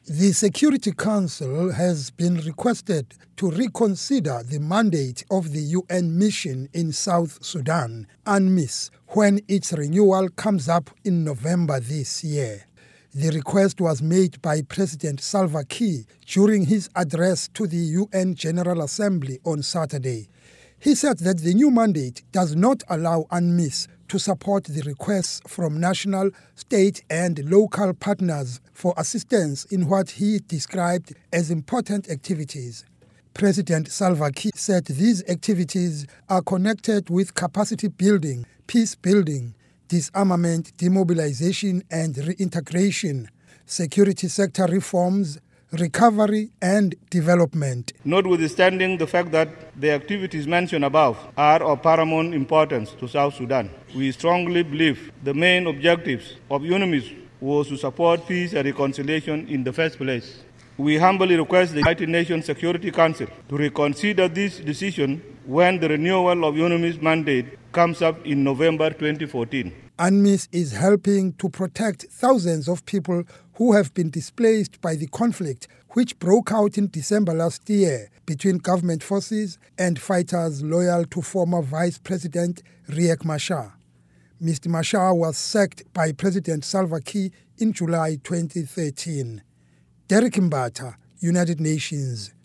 The Security Council has been requested to reconsider the mandate of the UN mission in South Sudan, UNMISS, when its renewal comes up in November this year. The request was made by President Salva Kiir during his address to the UN General Assembly on Saturday. He said that the new mandate does not allow UNMISS to support the requests from national, state and local partners for assistance in what he described as important activities. President Salva Kiir said these activities are connected with capacity building, peace building, disarmament, demobilization and reintegration, security sector reforms, recovery and development. Notwithstanding the fact that the activities mentioned above are of paramount importance to South Sudan, we strongly believe the main objectives of UNMISS was to support peace and reconciliation in the first place. We humbly request the United Nations Security Council to reconsider this decision when the renewal of UNMISS mandate comes up in November 2014. UNMISS is helping to protect thousands of people who have been displaced by the conflict which broke out in December last year between government forces and fighters loyal to former Vice President Riek Machar. Mr. Machar was sacked by President Salva Kiir in July 2013. Derek Mbata, United Nations.